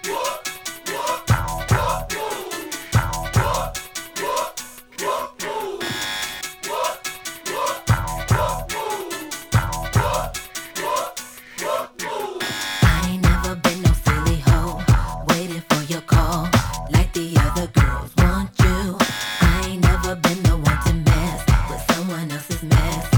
I ain't never been no silly hoe, waiting for your call, like the other girls want you. I ain't never been the one to mess with someone else's mess.